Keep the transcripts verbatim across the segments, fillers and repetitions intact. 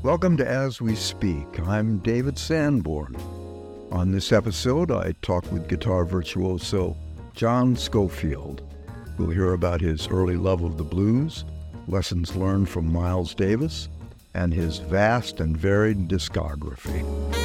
Welcome to As We Speak. I'm David Sanborn. On this episode, I talk with guitar virtuoso John Scofield. We'll hear about his early love of the blues, lessons learned from Miles Davis, and his vast and varied discography.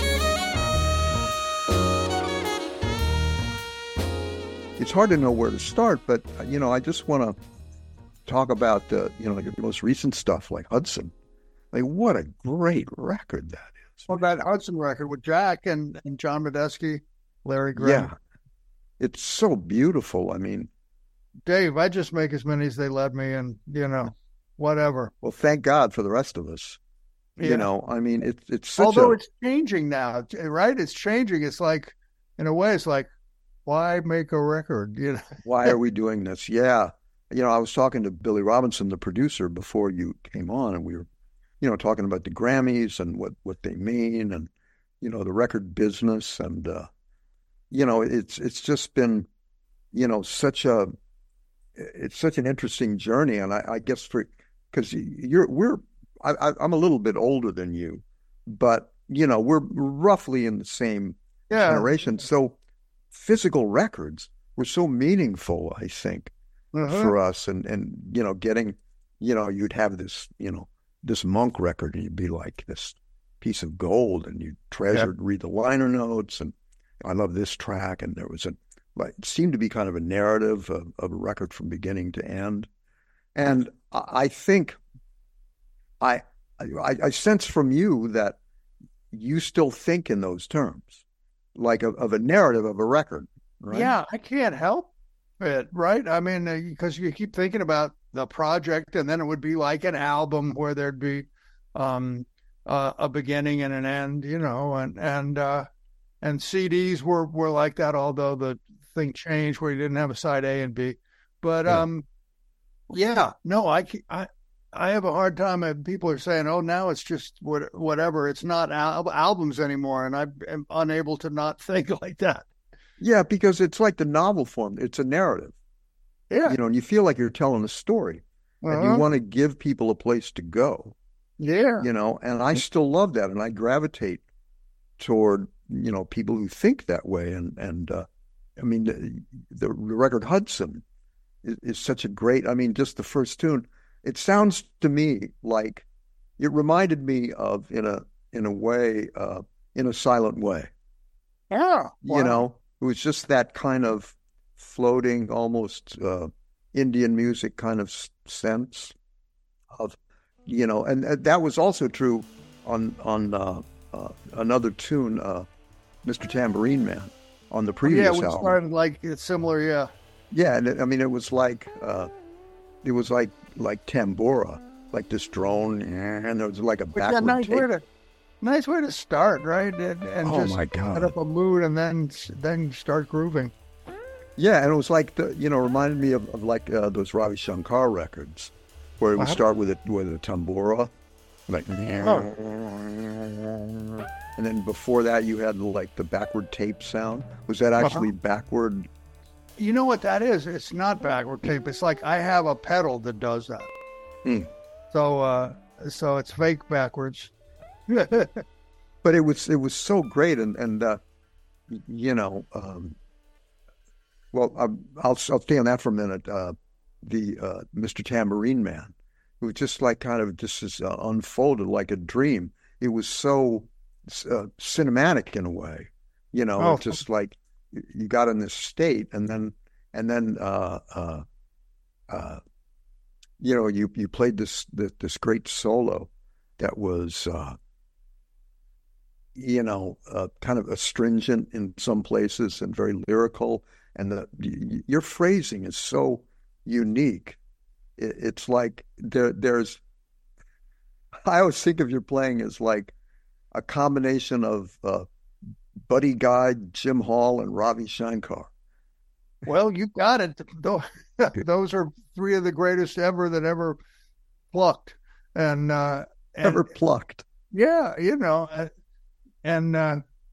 It's hard to know where to start, but, you know, I just want to talk about the, you know, your most recent stuff like Hudson. Like, what a great record that is. Well, that Hudson record with Jack and, and John Medeski, Larry Graham. Yeah, it's so beautiful. I mean, Dave, I just make as many as they let me, and, you know, whatever. Well, thank God for the rest of us. Yeah. You know, I mean, it, it's such Although a... it's changing now, right? It's changing. It's like, in a way, it's like, why make a record? You know? Why are we doing this? Yeah. You know, I was talking to Billy Robinson, the producer, before you came on, and we were, you know, talking about the Grammys and what, what they mean and, you know, the record business. And, uh, you know, it's it's just been, you know, such a, it's such an interesting journey. And I, I guess for, because you're, we're, I, I'm a little bit older than you, but, you know, we're roughly in the same yeah. generation. So physical records were so meaningful, I think, uh-huh. for us. And, and, you know, getting, you know, you'd have this, you know, this Monk record, and you'd be like this piece of gold, and you treasured, yeah. read the liner notes, and I love this track. And there was a, like, it seemed to be kind of a narrative of, of a record from beginning to end. And I think I, I, I sense from you that you still think in those terms, like of, of a narrative of a record, right? Yeah, I can't help it, right? I mean, because uh, you keep thinking about the project, and then it would be like an album where there'd be um, uh, a beginning and an end, you know, and and uh, and C Ds were, were like that, although the thing changed where you didn't have a side A and B. But yeah, um, yeah no, I, I I have a hard time. And people are saying, "Oh, now it's just what, whatever. It's not al- albums anymore," and I am unable to not think like that. Yeah, because it's like the novel form. It's a narrative. Yeah. You know, and you feel like you're telling a story, uh-huh. and you want to give people a place to go. Yeah. You know, and I still love that, and I gravitate toward, you know, people who think that way. And, and uh, I mean, the, the record Hudson is, is such a great, I mean, just the first tune, it sounds to me like it reminded me of, in a, in a way, uh, In a Silent Way. Yeah. Wow. You know, it was just that kind of floating, almost uh, Indian music kind of sense of, you know, and uh, that was also true on on uh, uh, another tune, uh, Mister Tambourine Man, on the previous album. Yeah, we album. started like it's similar, yeah. Yeah, and it, I mean, it was like uh, it was like like tambura, like this drone, and there was like a backward yeah, nice tape. way to, nice way to start, right? And, and oh just my God. set up a mood, and then then start grooving. Yeah, and it was like, the, you know, reminded me of, of like uh, those Ravi Shankar records, where it would start with it with a tambura, like, oh. and then before that you had like the backward tape sound. Was that actually uh-huh. backward? You know what that is? It's not backward tape. It's like I have a pedal that does that. Hmm. So, uh, so it's fake backwards. But it was it was so great, and and uh, you know. Um, Well, I'll, I'll stay on that for a minute. Uh, the uh, Mister Tambourine Man, it was just like kind of just as, uh, unfolded like a dream. It was so uh, cinematic in a way, you know, oh. just like you got in this state, and then and then uh, uh, uh, you know, you you played this this, this great solo that was, uh, you know, uh, kind of astringent in some places and very lyrical. And the, your phrasing is so unique. It, it's like there, there's, I always think of your playing as like a combination of uh, Buddy Guy, Jim Hall, and Ravi Shankar. Well, you got it. Those are three of the greatest ever that ever plucked. And, uh, and ever plucked. Yeah, you know, and, uh,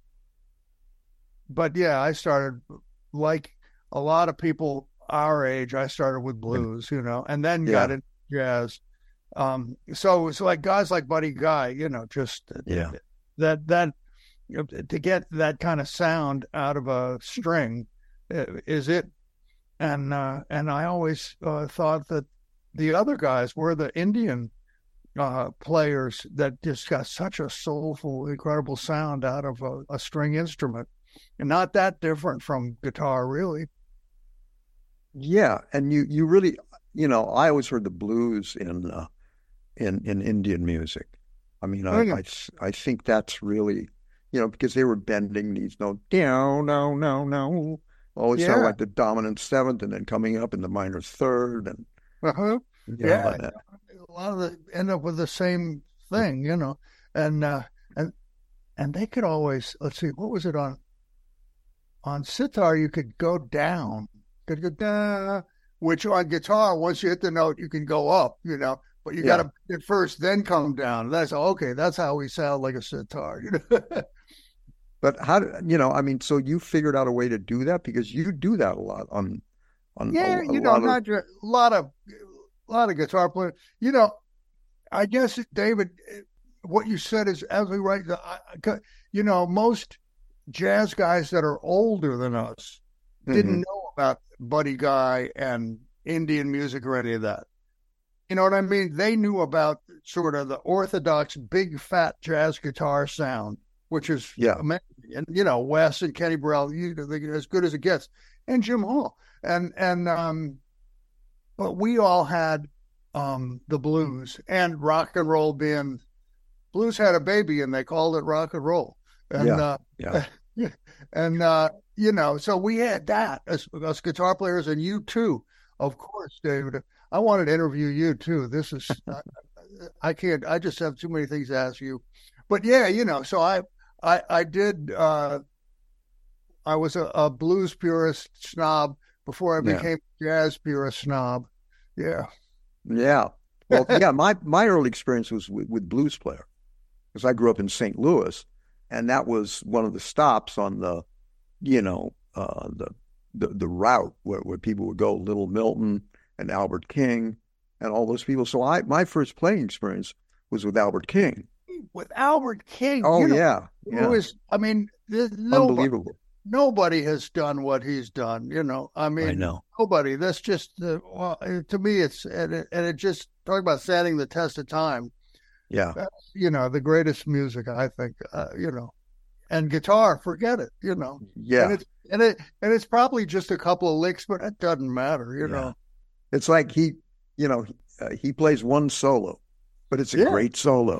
but yeah, I started like a lot of people our age, I started with blues, you know, and then yeah. got into jazz. Um, so it's like guys like Buddy Guy, you know, just Yeah. that that you know, to get that kind of sound out of a string uh, is it. And uh, and I always uh, thought that the other guys were the Indian uh, players that just got such a soulful, incredible sound out of a, a string instrument, and not that different from guitar, really. Yeah, and you you really, you know, I always heard the blues in uh, in in Indian music. I mean, Oh, I, yeah. I I think that's really, you know, because they were bending these notes down, no, no, no, always sound Yeah. like the dominant seventh, and then coming up in the minor third, and Uh-huh. you know, Yeah. and, uh, A lot of the end up with the same thing, you know, and uh, and and they could always let's see, what was it on on sitar? You could go down, could go down, which on guitar, once you hit the note, you can go up, you know, but you got yeah. to hit first, then come down. That's okay. That's how we sound like a sitar, you know. But how do you know? I mean, so you figured out a way to do that because you do that a lot on on a, Yeah, a you know, lot of not just a lot of a lot of guitar players. You know, I guess, David, what you said is absolutely right. I- I- You know, most jazz guys that are older than us didn't Mhm. know about Buddy Guy and Indian music or any of that. You know what I mean? They knew about sort of the orthodox big fat jazz guitar sound, which is Yeah, amazing. And you know, Wes and Kenny Burrell, you know, they're as good as it gets, and Jim Hall, and and um, but we all had um the blues and rock and roll being blues had a baby and they called it rock and roll, and yeah, uh, yeah. and uh, you know, so we had that as us guitar players, and you too, of course, David. I wanted to interview you too. This is I, I can't. I just have too many things to ask you, but yeah, you know. So I I I did. Uh, I was a, a blues purist snob before I Yeah. became a jazz purist snob. Yeah. Yeah. Well, yeah, my my early experience was with, with Blues Player because I grew up in Saint Louis, and that was one of the stops on the, you know, uh, the the the route where, where people would go, Little Milton and Albert King and all those people. So I my first playing experience was with Albert King. With Albert King, Oh you know, yeah, who yeah, is, I mean, there's nobody, unbelievable. nobody has done what he's done, you know. I I mean, know. nobody. That's just, uh, well, to me, it's, and it, and it just, talk about standing the test of time. Yeah, That's, you know, the greatest music, I think, uh, you know, and guitar, forget it, you know. And yeah, it's, and it, and it's probably just a couple of licks, but it doesn't matter, you yeah. know. It's like he, you know, uh, he plays one solo, but it's a Yeah. great solo.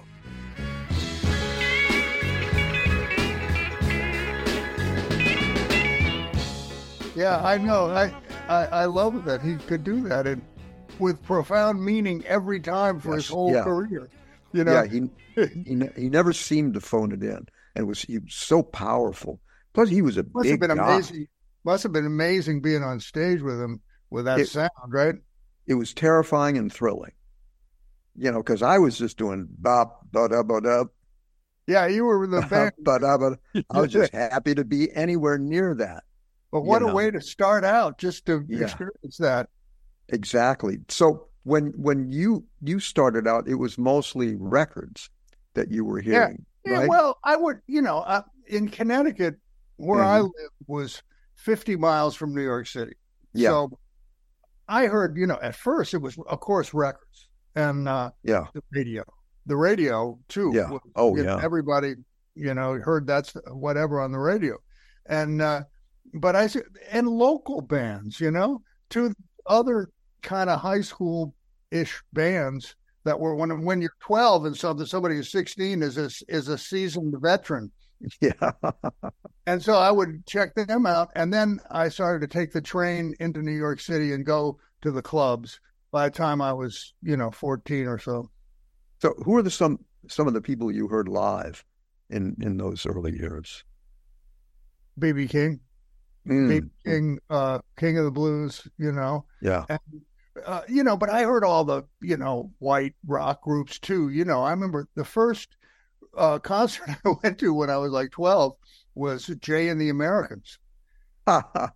Yeah, I know. I, I I love that he could do that, and with profound meaning every time for his Yes, whole yeah. career. You know, Yeah, he he ne- he never seemed to phone it in, and it was he was so powerful. Plus, he was a must have big been guy. amazing. Must have been amazing being on stage with him with that It sound, right? it was terrifying and thrilling, you know, because I was just doing bop ba da ba da Yeah, you were with the band. ba da ba. I was just happy to be anywhere near that, But you what a know. way to start out, just to Yeah, experience that. exactly. So when when you you started out, it was mostly records that you were Yeah, hearing, yeah. right? Well, I would, you know, uh, in Connecticut, where I hmm lived was fifty miles from New York City. Yeah, So I heard, you know, at first it was, of course, records and uh, yeah, the radio. The radio too. yeah. Was, Oh you know, yeah, everybody, you know, heard that's whatever on the radio, and uh, but I said, and local bands, you know, two other kind of high school ish bands that were when when you're twelve and something, somebody who's sixteen is a, is a seasoned veteran. yeah. And so I would check them out. And then I started to take the train into New York City and go to the clubs by the time I was, you know, fourteen or so. So who are the some some of the people you heard live in in those early years? B B King, Mm, B B King, uh, King of the Blues, you know. yeah, And, uh, you know, but I heard all the, you know, white rock groups too. You know, I remember the first uh, concert I went to when I was like twelve was Jay and the Americans.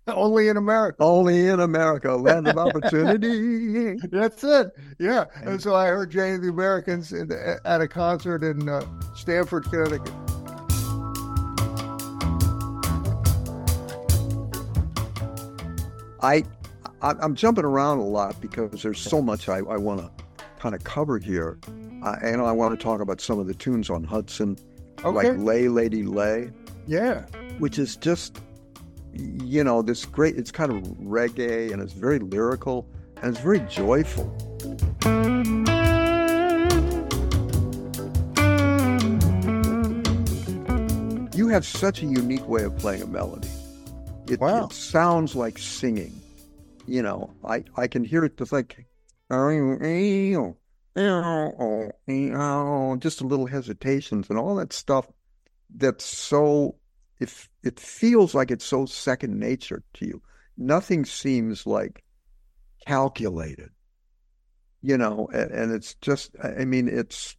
Only in America. Only in America, land of opportunity. That's it. Yeah. And And so I heard Jane and the Americans in, at a concert in uh, Stamford, Connecticut. I, I I'm jumping around a lot because there's so much I, I want to kind of cover here. Uh, and I want to talk about some of the tunes on Hudson, Okay. like Lay Lady Lay, Yeah. which is just, you know, this great, it's kind of reggae and it's very lyrical and it's very joyful. You have such a unique way of playing a melody. It, Wow. it sounds like singing. You know, I, I can hear it just like, just a little hesitations and all that stuff that's so, if it feels like it's so second nature to you. Nothing seems like calculated, you know, and, and it's just, I mean, it's,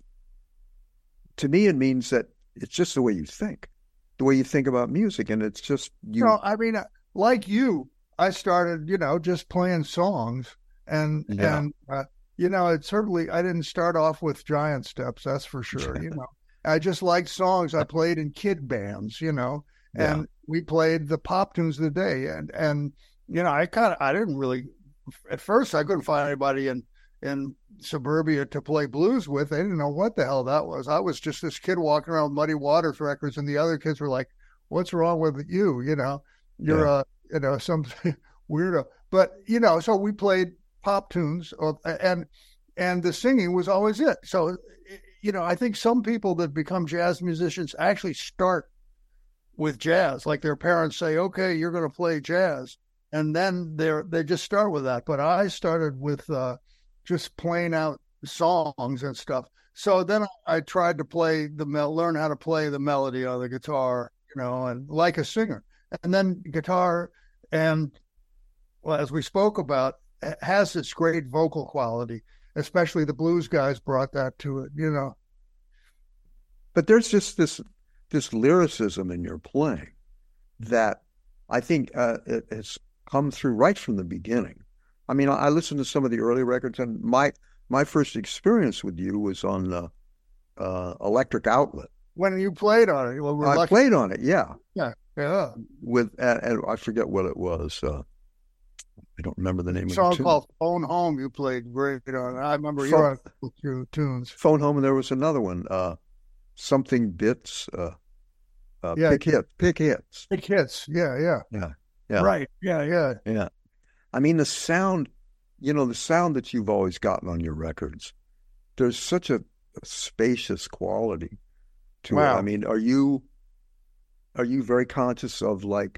to me, it means that it's just the way you think, the way you think about music. And it's just, you, No, I mean, uh, like you, I started, you know, just playing songs and, Yeah. and, uh, you know, it certainly, I didn't start off with giant steps, that's for sure. You know, I just liked songs. I played in kid bands, you know, and Yeah. we played the pop tunes of the day. And, and, you know, I kind of, I didn't really, at first I couldn't find anybody in, in suburbia to play blues with. They didn't know what the hell that was. I was just this kid walking around with Muddy Waters records, and the other kids were like, what's wrong with you? You know, you're Yeah. a, you know, some weirdo. But, you know, so we played pop tunes, or, and, and the singing was always it. So, you know, I think some people that become jazz musicians actually start with jazz. Like their parents say, okay, you're going to play jazz. And then they're, they just start with that. But I started with uh, just playing out songs and stuff. So then I tried to play the, mel- learn how to play the melody on the guitar, you know, and like a singer. And then guitar, and well, as we spoke about, has this great vocal quality, especially the blues guys brought that to it, you know. But there's just this this lyricism in your playing that I think uh, it has come through right from the beginning. I mean, I, I listened to some of the early records, and my my first experience with you was on uh, uh, Electric Outlet. When you played on it, well, we're I lucky. played on it, yeah, Yeah, yeah. with and, and I forget what it was. Uh, I don't remember the name A of song the tune. called "Phone Home." You played great on. I remember you Phone- on a couple few tunes. Phone Home, and there was another one, uh, something bits, uh, uh, Yeah. pick hit, pick hits. Big hits. Yeah, yeah. Yeah, yeah. Right. Yeah, yeah. Yeah. I mean, the sound, you know, the sound that you've always gotten on your records, there's such a, a spacious quality to it. Wow. I mean, are you are you very conscious of like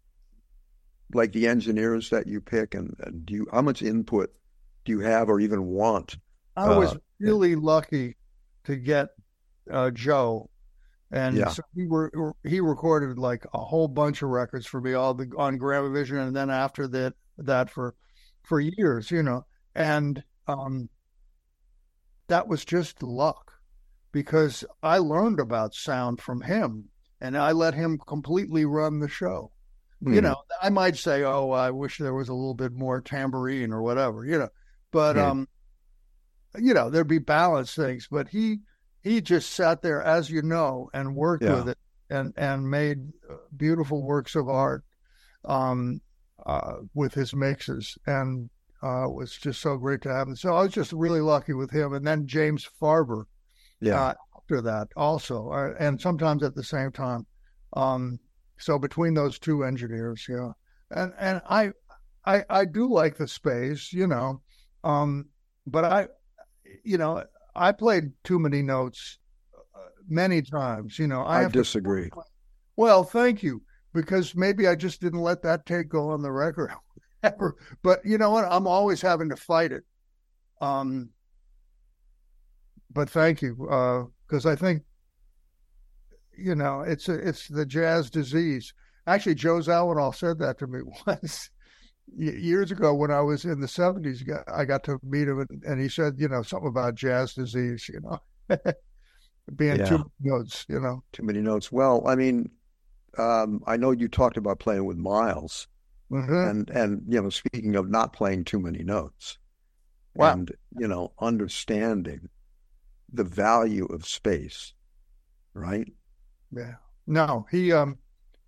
like the engineers that you pick, and, and do you, how much input do you have or even want? I was Uh, really lucky to get uh, Joe, and Yeah. so he were he recorded like a whole bunch of records for me, all the on Gramavision, and then after that that for for years, you know, and um, that was just luck because I learned about sound from him, and I let him completely run the show. You Hmm. know, I might say, "Oh, I wish there was a little bit more tambourine or whatever," you know, but Hmm. um, you know, there'd be balance things. But he he just sat there, as you know, and worked Yeah. with it, and and made beautiful works of art um, uh, with his mixes, and uh, it was just so great to have him. So I was just really lucky with him, and then James Farber Yeah. uh, after that also, uh, and sometimes at the same time. Um, so between those two engineers, yeah, and and I, I I do like the space, you know, um, but I, you know, I played too many notes uh, many times. You know, I, I have to- disagree. well, thank you, because maybe I just didn't let that take go on the record ever. But you know what? I'm always having to fight it. Um, but thank you, because I think, you know, it's a, it's the jazz disease. Actually, Joe Zawinul said that to me once y- years ago when I was in the seventies. I got to meet him, and, and he said, you know, something about jazz disease, you know, being Yeah. too many notes, you know. Too many notes. Well, I mean, um, I know you talked about playing with Miles. Mm-hmm. And, and, you know, speaking of not playing too many notes Wow. and, you know, understanding the value of space, right? Yeah. No, he, um,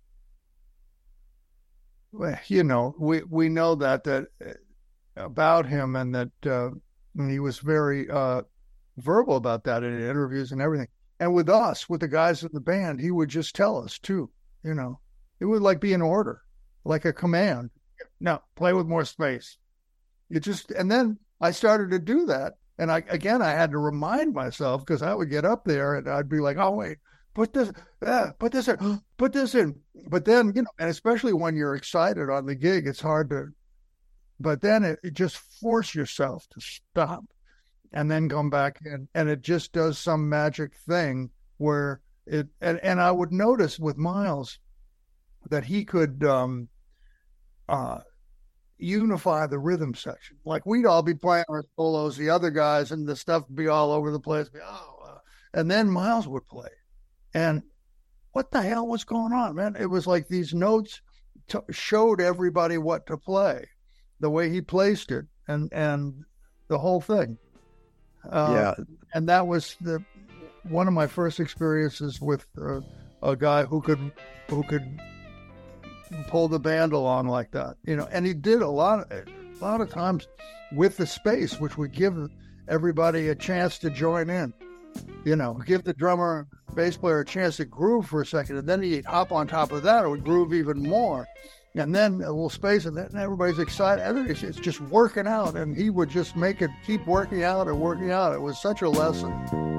well, you know, we, we know that, that uh, about him, and that, uh, and he was very, uh, verbal about that in interviews and everything. And with us, with the guys in the band, he would just tell us too, you know, it would like be an order, like a command. No, play with more space. You just, and then I started to do that. And I, again, I had to remind myself, because I would get up there and I'd be like, oh, wait, put this, uh, put this in, put this in. But then, you know, and especially when you're excited on the gig, it's hard to, but then it, it just force yourself to stop and then come back in. And it just does some magic thing where it, and, and I would notice with Miles that he could, um, uh, unify the rhythm section. Like we'd all be playing our solos, the other guys, and the stuff would be all over the place. Be, oh, uh, and then Miles would play. And what the hell was going on, man? It was like these notes t- showed everybody what to play, the way he placed it, and and the whole thing. Uh, Yeah. And that was the one of my first experiences with uh, a guy who could who could pull the band along like that, you know. And he did a lot, a lot of times with the space, which would give everybody a chance to join in. You know, give the drummer, bass player a chance to groove for a second, and then he'd hop on top of that. It would groove even more, and then a little space, and then everybody's excited. Everybody's, it's just working out, and he would just make it keep working out and working out. It was such a lesson.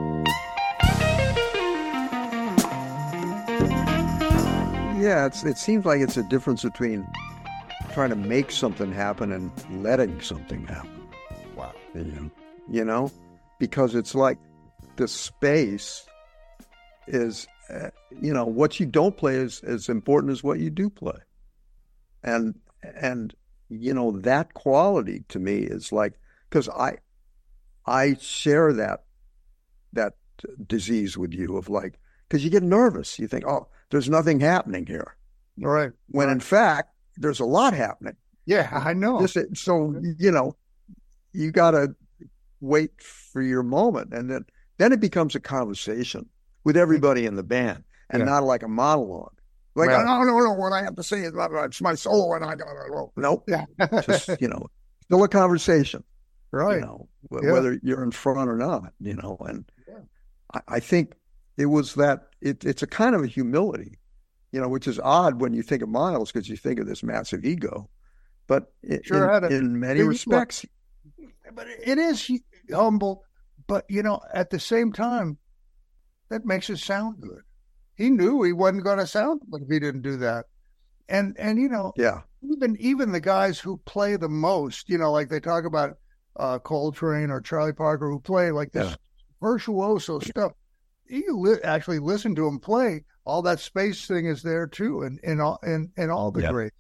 Yeah, it's, it seems like it's a difference between trying to make something happen and letting something happen. Wow. You know, you know? Because it's like the space is, uh, you know, what you don't play is as important as what you do play. And, and, you know, that quality to me is like, because I, I share that, that disease with you of like, because you get nervous. You think, oh, there's nothing happening here. Right. When right. in fact, there's a lot happening. Yeah, I know. Just, so, you know, you got to wait for your moment. And then, then it becomes a conversation with everybody in the band and yeah. not like a monologue. Like, well, no, no, no, what I have to say is it's my solo and I got to, nope. Yeah. Just, you know, still a conversation. Right. You know, yeah. whether you're in front or not, you know, and yeah. I, I think it was that it, it's a kind of a humility, you know, which is odd when you think of Miles because you think of this massive ego, but it, sure in, a, in many respects, but it is humble. But you know, at the same time, that makes it sound good. He knew he wasn't going to sound good if he didn't do that, and and you know, yeah, even even the guys who play the most, you know, like they talk about uh, Coltrane or Charlie Parker, who play like this yeah. virtuoso stuff. You li- actually listen to him play. All that space thing is there too, and in, in all in, in all the yeah. greats.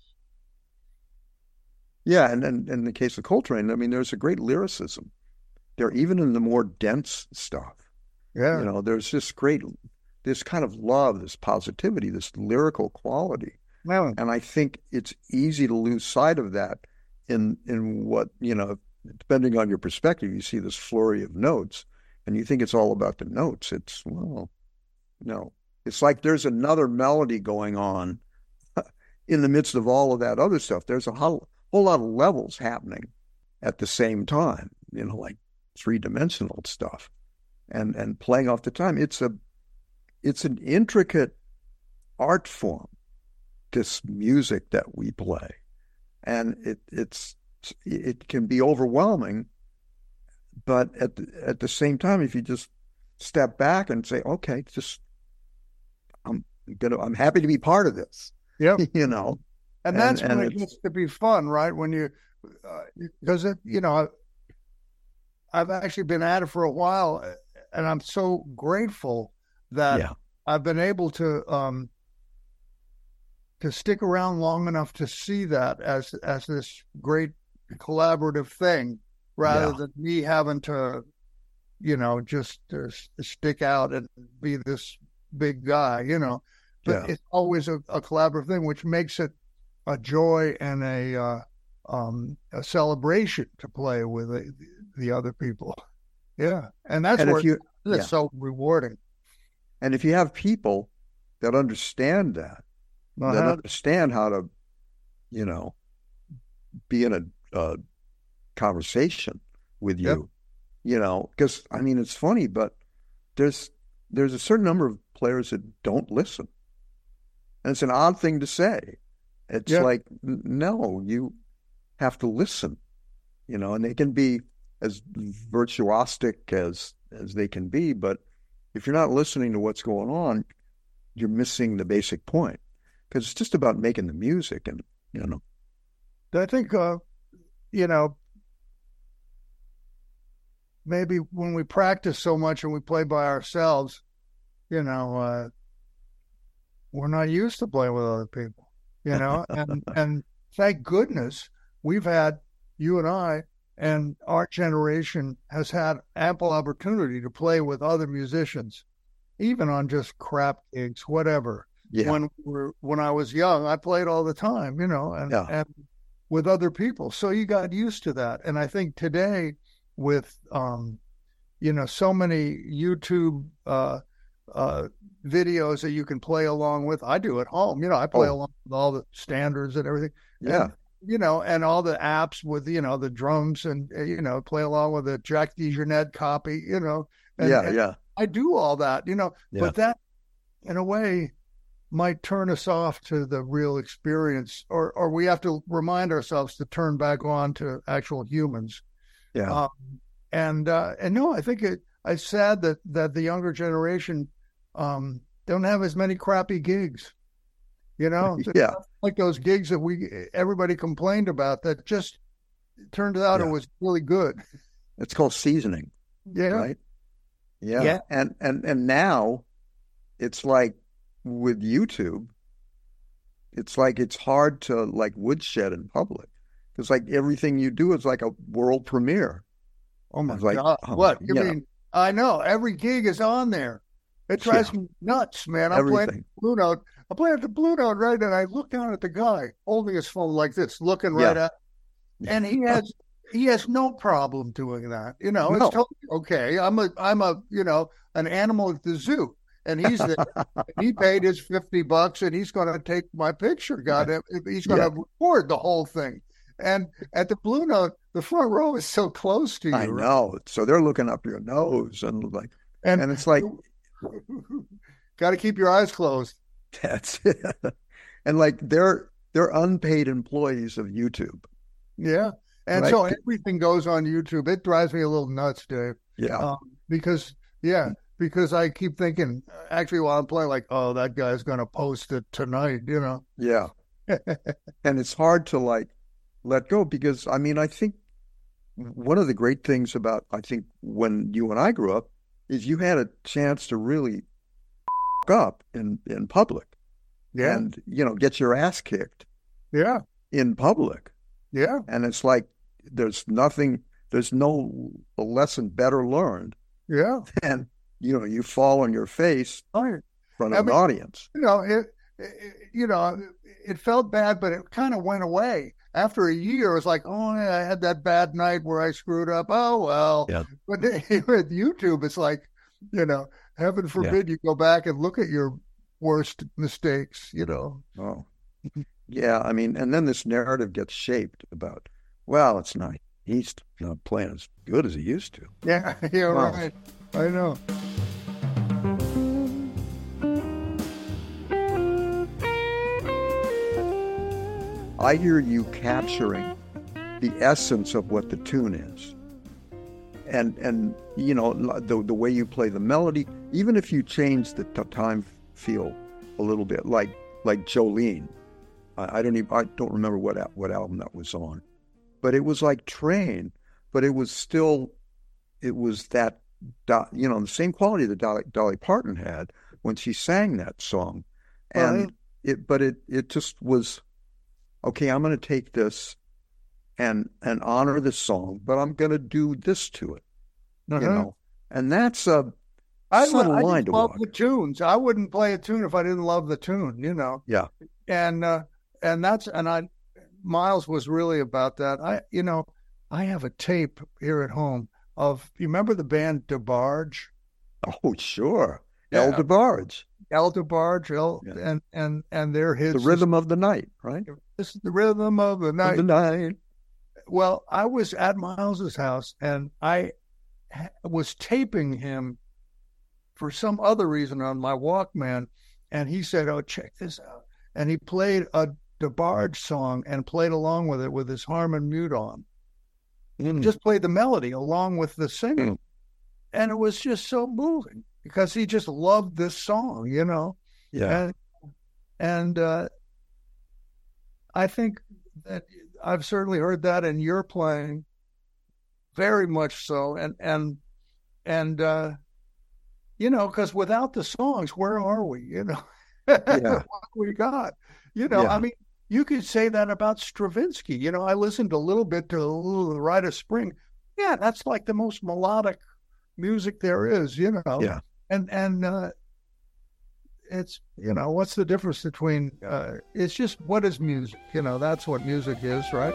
Yeah, and, and, and in the case of Coltrane, I mean, there's a great lyricism there, even in the more dense stuff. Yeah, you know, there's this great, this kind of love, this positivity, this lyrical quality, yeah. and I think it's easy to lose sight of that in in what, you know, depending on your perspective, you see this flurry of notes. And you think it's all about the notes. It's, well, no. It's like there's another melody going on in the midst of all of that other stuff. There's a whole, whole lot of levels happening at the same time, you know, like three-dimensional stuff and, and playing off the time. It's a, it's an intricate art form, this music that we play. And it, it's, it can be overwhelming. But at the, at the same time, if you just step back and say, "Okay, just I'm gonna, I'm happy to be part of this," yeah, you know, and, and that's and when it gets to be fun, right? When you, because uh, it, you know, I've actually been at it for a while, and I'm so grateful that yeah. I've been able to um, to stick around long enough to see that as as this great collaborative thing. Rather yeah. than me having to, you know, just uh, stick out and be this big guy, you know. But yeah. it's always a, a collaborative thing, which makes it a joy and a uh, um, a celebration to play with the, the other people. Yeah, and that's And where if you, it's yeah, so rewarding. and if you have people that understand that, that Uh-huh. understand how to, you know, be in a, a conversation with Yep. you, you know, because I mean, it's funny, but there's there's a certain number of players that don't listen, and it's an odd thing to say. It's Yep. like, n- no, you have to listen, you know, and they can be as virtuosic as as they can be, but if you're not listening to what's going on, you're missing the basic point because it's just about making the music, and you know, I think uh, you know, maybe when we practice so much and we play by ourselves, you know, uh, we're not used to playing with other people, you know, and and thank goodness we've had you and I and our generation has had ample opportunity to play with other musicians, even on just crap gigs, whatever. yeah, When we're when I was young, I played all the time, you know, and yeah, and with other people. So you got used to that. And I think today with um, you know, so many YouTube uh uh videos that you can play along with. I do at home. You know, I play oh, along with all the standards and everything. yeah, And you know, and all the apps with, you know, the drums and uh, you know, play along with the Jack DeJohnette copy, you know, and, yeah, and yeah, I do all that, you know, yeah, but that in a way might turn us off to the real experience, or or we have to remind ourselves to turn back on to actual humans. yeah, Um, and uh, and no, I think it, it's sad that that the younger generation um, don't have as many crappy gigs. You know, it's yeah, not like those gigs that we everybody complained about that just turned out it yeah. was really good. It's called seasoning, Yeah, right? Yeah, yeah, and and and now it's like with YouTube, it's like it's hard to like woodshed in public because like everything you do is like a world premiere. oh my It's like, God. oh my, What? You you know, mean, I know every gig is on there. It yeah, drives me nuts, man. I'm playing everything. Blue Note. I'm playing at the Blue Note, right? And I look down at the guy holding his phone like this, looking right Yeah, at, and he has he has no problem doing that. You know, it's no, totally okay. I'm a I'm a, you know, an animal at the zoo. And he's there. He paid his fifty bucks and he's going to take my picture. God, he's going yeah, to record the whole thing. And at the Blue Note, the front row is so close to I you, right? know. So they're looking up your nose and like, And and it's like, got to keep your eyes closed. that's it. And like they're they're unpaid employees of YouTube, Yeah. And right? so everything goes on YouTube. It drives me a little nuts, Dave. Yeah, Um, because, yeah, because I keep thinking, actually, while I'm playing, like, oh, that guy's going to post it tonight, you know? yeah. And it's hard to like let go because I mean, I think one of the great things about I think when you and I grew up is you had a chance to really f- up in in public Yeah. and you know get your ass kicked Yeah. in public. Yeah. And it's like there's nothing, there's no lesson better learned Yeah. than you know you fall on your face Oh, in front I of an mean, audience. you know, it, it, you know, it felt bad, but it kind of went away. After a year, it was like, oh, yeah, I had that bad night where I screwed up. Oh, well. Yeah, But with YouTube, it's like, you know, heaven yeah. forbid you go back and look at your worst mistakes, you know. Oh, yeah. I mean, and then this narrative gets shaped about, well, it's not, he's not playing as good as he used to. Yeah, yeah, Wow. right. I know. I hear you capturing the essence of what the tune is. And, and you know, the, the way you play the melody, even if you change the t- time feel a little bit, like like Jolene. I, I don't even, I don't remember what al- what album that was on. But it was like Train, but it was still, it was that, Do- you know, the same quality that Dolly, Dolly Parton had when she sang that song. And Right. it, but it, it just was, okay, I'm going to take this and and honor this song, but I'm going to do this to it, you Uh-huh. know. And that's a I, subtle I line just to love walk. the tunes. I wouldn't play a tune if I didn't love the tune, you know. Yeah, And uh, and that's and I Miles was really about that. I you know I have a tape here at home of, you remember the band DeBarge? Oh, sure. Yeah. El DeBarge. El DeBarge, El, Yeah. and and and their hits. The Rhythm of the Night, right? This is the rhythm of the night. Of the night. Well, I was at Miles's house, and I ha- was taping him for some other reason on my Walkman, and he said, "Oh, check this out," and he played a DeBarge song and played along with it with his Harman mute on. Mm. Just played the melody along with the singing. Mm. And it was just so moving because he just loved this song, you know? Yeah. And, and uh, I think that I've certainly heard that in your playing, very much so. And, and, and, uh, you know, because without the songs, where are we, you know? Yeah. What we got, you know, Yeah. I mean, you could say that about Stravinsky. You know, I listened a little bit to The Rite of Spring. Yeah, that's like the most melodic music there is, you know. Yeah. And and uh, it's, you know, what's the difference between? Uh, it's just, what is music? You know, that's what music is, right?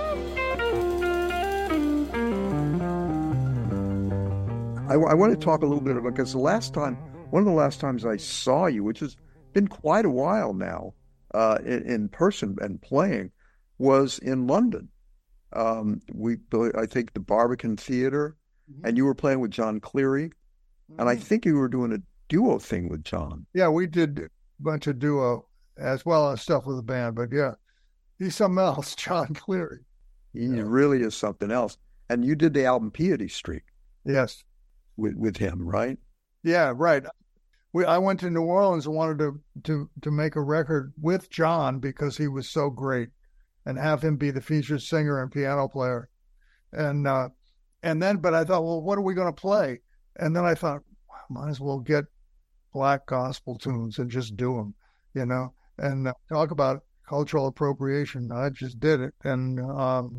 I, I want to talk a little bit about, because the last time, one of the last times I saw you, which has been quite a while now, uh, in, in person and playing, was in London. Um, we, I think, the Barbican Theater, mm-hmm. and you were playing with John Cleary, mm-hmm. and I think you were doing a duo thing with John. Yeah, we did a bunch of duo as well as stuff with the band, but yeah, he's something else, John Cleary. He yeah. really is something else. And you did the album Piety Street. Yes. With with him, right? Yeah, right. We I went to New Orleans and wanted to to to make a record with John because he was so great, and have him be the featured singer and piano player, and uh, and then but I thought, well, what are we going to play? And then I thought, might as well get black gospel tunes and just do them, you know, and uh, talk about cultural appropriation. I just did it, and um,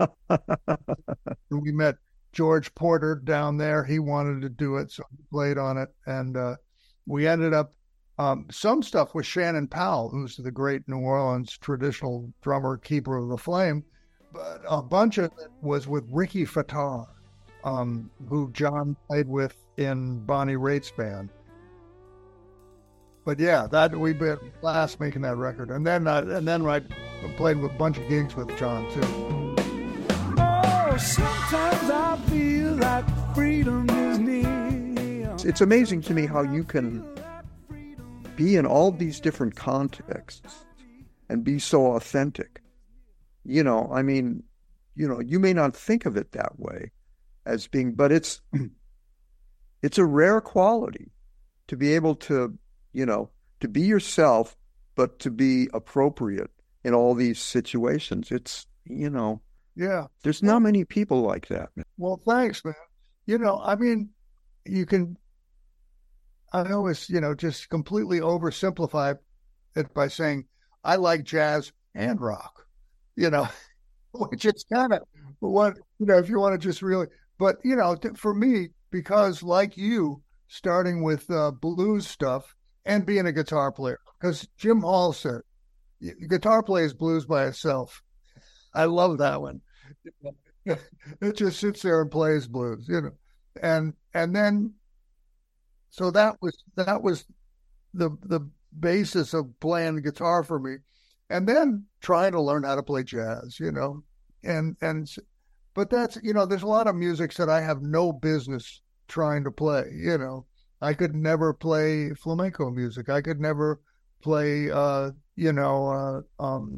we met George Porter down there. He wanted to do it, so he played on it. And uh, we ended up, um, some stuff with Shannon Powell, who's the great New Orleans traditional drummer, keeper of the flame. But a bunch of it was with Ricky Fattar, um, who John played with in Bonnie Raitt's band. But yeah, that we been last making that record. And then, uh, and then I played with a bunch of gigs with John, too. Sometimes I feel like freedom is near. It's amazing to me how you can be in all these different contexts and be so authentic. You know, I mean, you know, you may not think of it that way as being, but it's it's a rare quality to be able to, you know, to be yourself, but to be appropriate in all these situations. It's, you know, yeah. There's not many people like that, man. Well, thanks, man. You know, I mean, you can, I always, you know, just completely oversimplify it by saying, I like jazz and rock, you know, which is kind of what, you know, if you want to just really, but, you know, for me, because like you, starting with uh, blues stuff and being a guitar player, because Jim Hall said, guitar plays blues by itself. I love that one. It just sits there and plays blues, you know, and and then, so that was that was the the basis of playing the guitar for me, and then trying to learn how to play jazz, you know, and and but that's, you know, there's a lot of music that I have no business trying to play, you know. I could never play flamenco music. I could never play, uh, you know, uh, um.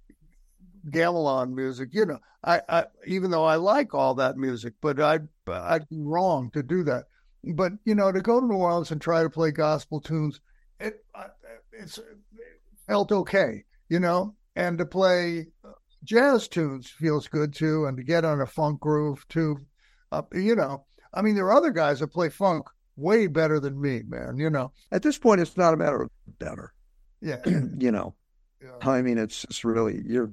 gamelan music, you know, I, I, even though I like all that music, but I'd, I'd be wrong to do that. But, you know, to go to New Orleans and try to play gospel tunes, it, it's, it felt okay, you know, and to play jazz tunes feels good too. And to get on a funk groove too, uh, you know, I mean, there are other guys that play funk way better than me, man, you know. At this point, it's not a matter of better. Yeah. You know, yeah. I mean, it's, it's really, you're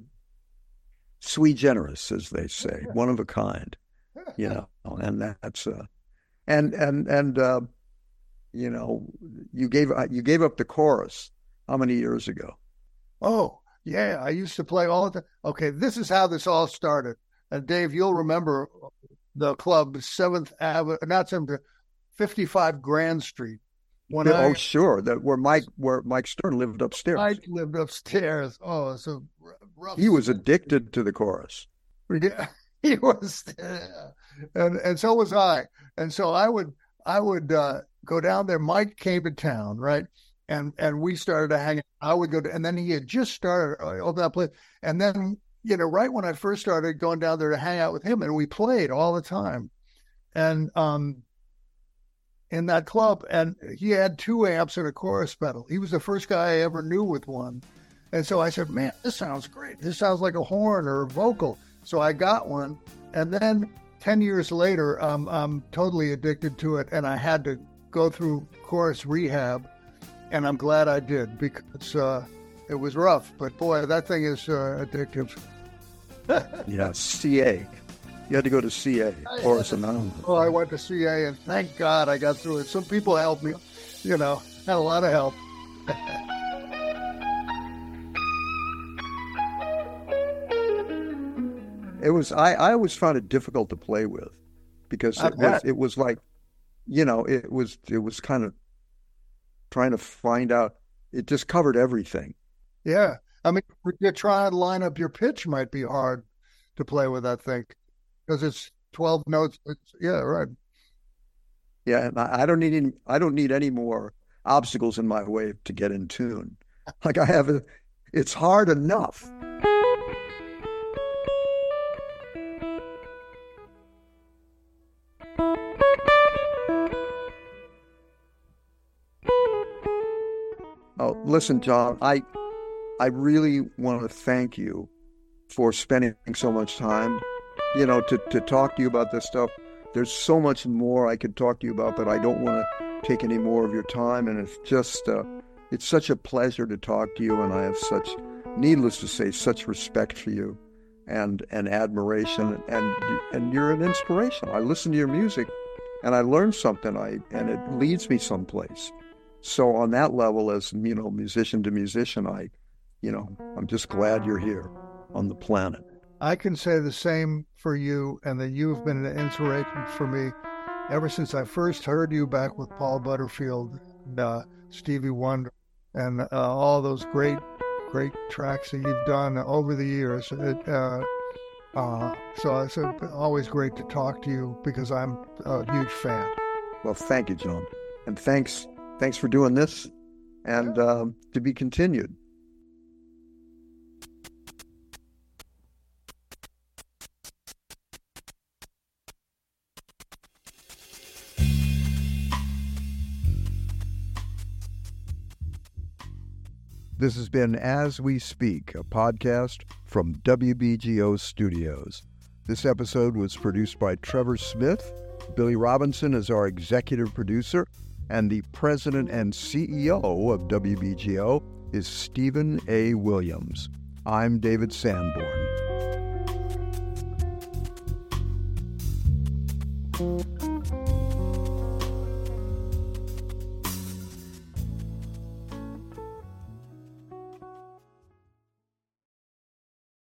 sui generis, as they say, one of a kind, you know, and that's, uh, and, and, and, uh, you know, you gave, you gave up the chorus how many years ago? Oh, Yeah, I used to play all the time. Okay, this is how this all started. And Dave, you'll remember the club, seventh Avenue, not seventh, fifty-five Grand Street. When oh, I, sure. That where Mike where Mike Stern lived upstairs. Mike lived upstairs. Oh, so rough. He was addicted to the chorus. Yeah, he was, and and so was I. And so I would I would uh, go down there. Mike came to town, right? And and we started to hang out. I would go to, and then he had just started uh, open that place. And then, you know, right when I first started going down there to hang out with him, and we played all the time. And um. in that club, and he had two amps and a chorus pedal. He was the first guy I ever knew with one. And so I said, man, this sounds great. This sounds like a horn or a vocal. So I got one. And then ten years later, um, I'm totally addicted to it. And I had to go through chorus rehab. And I'm glad I did, because uh, it was rough. But boy, that thing is uh, addictive. Yeah, C A. You had to go to C A, Chorus Anonymous. Oh, I went to C A, and thank God I got through it. Some people helped me, you know, had a lot of help. It was, I, I always found it difficult to play with, because it was, it was like, you know, it was, it was kind of trying to find out, it just covered everything. Yeah. I mean, you try and line up your pitch might be hard to play with that thing. Because it's twelve notes. It's, yeah, right. Yeah, and I, I don't need any. I don't need any more obstacles in my way to get in tune. Like I have a, it's hard enough. Oh, listen, John. I, I really want to thank you for spending so much time. You know, to, to talk to you about this stuff. There's so much more I could talk to you about, but I don't want to take any more of your time. And it's just, uh, it's such a pleasure to talk to you. And I have such, needless to say, such respect for you and, and admiration. And, and you're an inspiration. I listen to your music and I learn something, I, and it leads me someplace. So on that level, as, you know, musician to musician, I, you know, I'm just glad you're here on the planet. I can say the same for you, and that you've been an inspiration for me ever since I first heard you back with Paul Butterfield and uh, Stevie Wonder, and uh, all those great, great tracks that you've done over the years. It, uh, uh, so it's always great to talk to you, because I'm a huge fan. Well, thank you, John, and thanks, thanks for doing this, and um, to be continued. This has been As We Speak, a podcast from W B G O Studios. This episode was produced by Trevor Smith. Billy Robinson is our executive producer, and the president and C E O of W B G O is Stephen A. Williams. I'm David Sanborn.